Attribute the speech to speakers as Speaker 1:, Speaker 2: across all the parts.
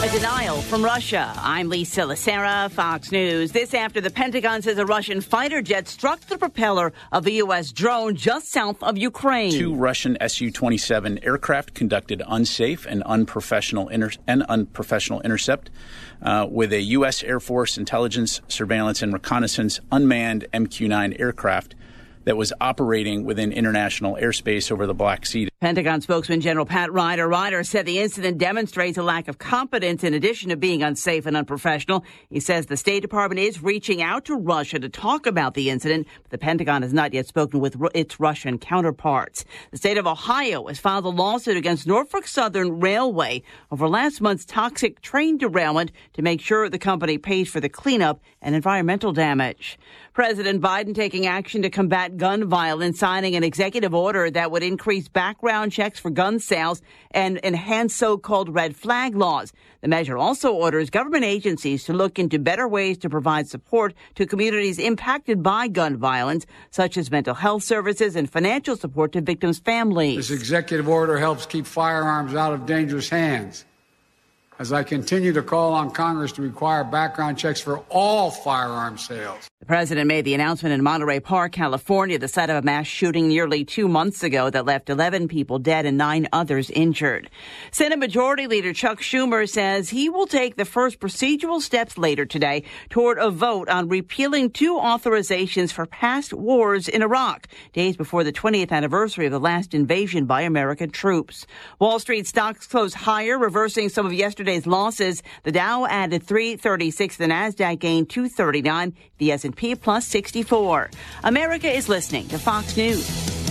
Speaker 1: denial from Russia. I'm Lisa Lacera, Fox News. This after the Pentagon says a Russian fighter jet struck the propeller of a U.S. drone just south of Ukraine.
Speaker 2: 2 Russian Su-27 aircraft conducted unsafe and unprofessional intercept with a U.S. Air Force intelligence, surveillance, and reconnaissance unmanned MQ-9 aircraft that was operating within international airspace over the Black Sea.
Speaker 1: Pentagon spokesman General Pat Ryder. Ryder said the incident demonstrates a lack of competence in addition to being unsafe and unprofessional. He says the State Department is reaching out to Russia to talk about the incident, but the Pentagon has not yet spoken with its Russian counterparts. The state of Ohio has filed a lawsuit against Norfolk Southern Railway over last month's toxic train derailment to make sure the company pays for the cleanup and environmental damage. President Biden taking action to combat gun violence, signing an executive order that would increase background checks for gun sales and enhance so-called red flag laws. The measure also orders government agencies to look into better ways to provide support to communities impacted by gun violence, such as mental health services and financial support to victims' families.
Speaker 3: This executive order helps keep firearms out of dangerous hands, as I continue to call on Congress to require background checks for all firearm sales.
Speaker 1: The president made the announcement in Monterey Park, California, the site of a mass shooting nearly 2 months ago that left 11 people dead and 9 others injured. Senate Majority Leader Chuck Schumer says he will take the first procedural steps later today toward a vote on repealing 2 authorizations for past wars in Iraq, days before the 20th anniversary of the last invasion by American troops. Wall Street stocks closed higher, reversing some of yesterday's losses. The Dow added 336, the Nasdaq gained 239, the S&P plus 64. America is listening to Fox News.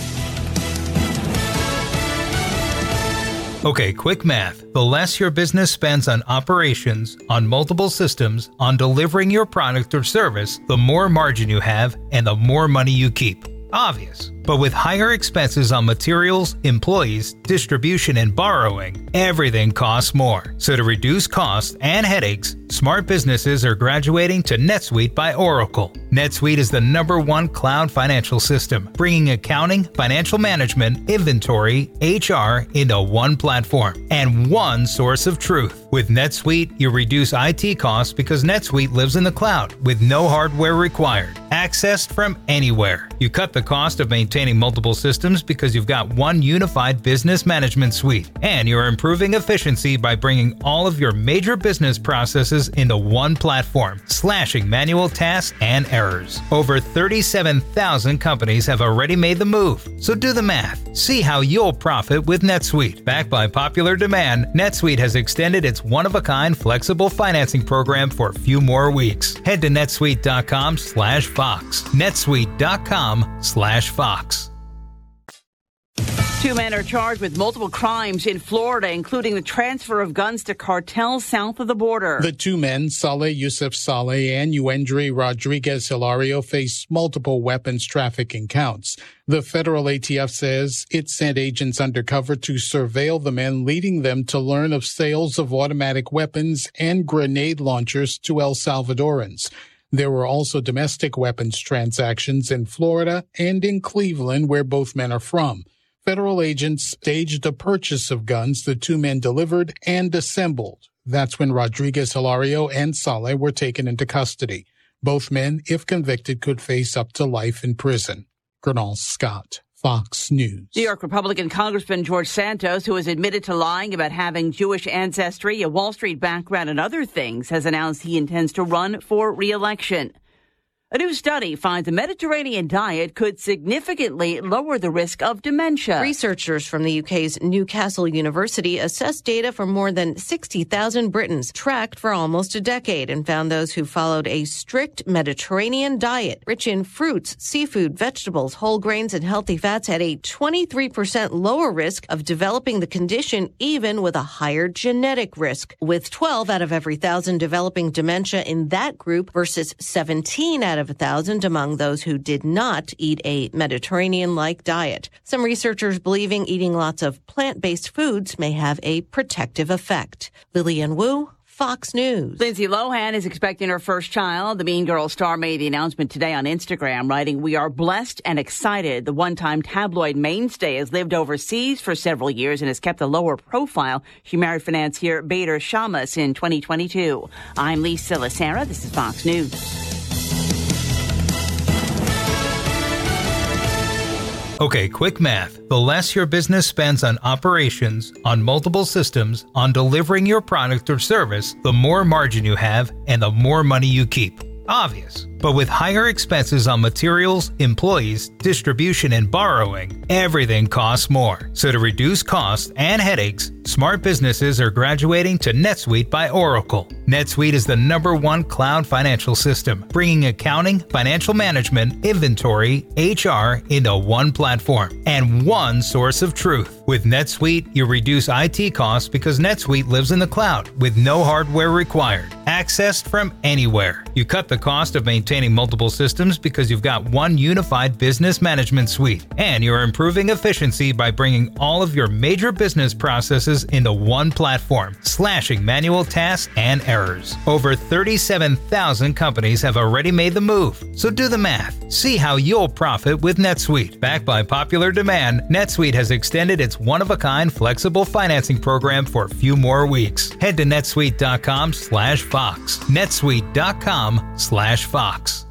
Speaker 4: Okay, quick math. The less your business spends on operations, on multiple systems, on delivering your product or service, the more margin you have and the more money you keep. Obvious. But with higher expenses on materials, employees, distribution, and borrowing, everything costs more. So to reduce costs and headaches, smart businesses are graduating to NetSuite by Oracle. NetSuite is the #1 cloud financial system, bringing accounting, financial management, inventory, HR into one platform and one source of truth. With NetSuite, you reduce IT costs because NetSuite lives in the cloud with no hardware required, accessed from anywhere. You cut the cost of maintaining multiple systems because you've got one unified business management suite, and you're improving efficiency by bringing all of your major business processes into one platform, slashing manual tasks and errors. Over 37,000 companies have already made the move, so do the math. See how you'll profit with NetSuite. Backed by popular demand, NetSuite has extended its one-of-a-kind flexible financing program for a few more weeks. Head to netsuite.com/Fox. netsuite.com/Fox.
Speaker 1: 2 men are charged with multiple crimes in Florida, including the transfer of guns to cartels south of the border.
Speaker 5: The 2 men, Saleh Yusuf Saleh and Yuendry Rodriguez Hilario, face multiple weapons trafficking counts. The federal ATF says it sent agents undercover to surveil the men, leading them to learn of sales of automatic weapons and grenade launchers to El Salvadorans. There were also domestic weapons transactions in Florida and in Cleveland, where both men are from. Federal agents staged a purchase of guns the 2 men delivered and assembled. That's when Rodriguez Hilario and Saleh were taken into custody. Both men, if convicted, could face up to life in prison. Gernal Scott, Fox News.
Speaker 1: New York Republican Congressman George Santos, who has admitted to lying about having Jewish ancestry, a Wall Street background, and other things, has announced he intends to run for re-election. A new study finds a Mediterranean diet could significantly lower the risk of dementia.
Speaker 6: Researchers from the UK's Newcastle University assessed data for more than 60,000 Britons tracked for almost a decade and found those who followed a strict Mediterranean diet, rich in fruits, seafood, vegetables, whole grains, and healthy fats, had a 23% lower risk of developing the condition, even with a higher genetic risk, with 12 out of every 1,000 developing dementia in that group versus 17 out of 1,000 among those who did not eat a Mediterranean-like diet. Some researchers believing eating lots of plant-based foods may have a protective effect. Lillian Wu, Fox News.
Speaker 1: Lindsay Lohan is expecting her first child. The Mean Girls star made the announcement today on Instagram, writing, "We are blessed and excited. The one-time tabloid mainstay has lived overseas for several years and has kept a lower profile. She married financier Bader Shamus in 2022. I'm Lisa Lacera. This is Fox News.
Speaker 4: Okay, quick math. The less your business spends on operations, on multiple systems, on delivering your product or service, the more margin you have and the more money you keep. Obvious. But with higher expenses on materials, employees, distribution, and borrowing, everything costs more. So to reduce costs and headaches, smart businesses are graduating to NetSuite by Oracle. NetSuite is the #1 cloud financial system, bringing accounting, financial management, inventory, HR into one platform and one source of truth. With NetSuite, you reduce IT costs because NetSuite lives in the cloud with no hardware required, accessed from anywhere. You cut the cost of maintaining multiple systems because you've got one unified business management suite, and you're improving efficiency by bringing all of your major business processes into one platform, slashing manual tasks and errors. Over 37,000 companies have already made the move, so do the math. See how you'll profit with NetSuite. Backed by popular demand, NetSuite has extended its one-of-a-kind flexible financing program for a few more weeks. Head to netsuite.com/Fox. netsuite.com/Fox.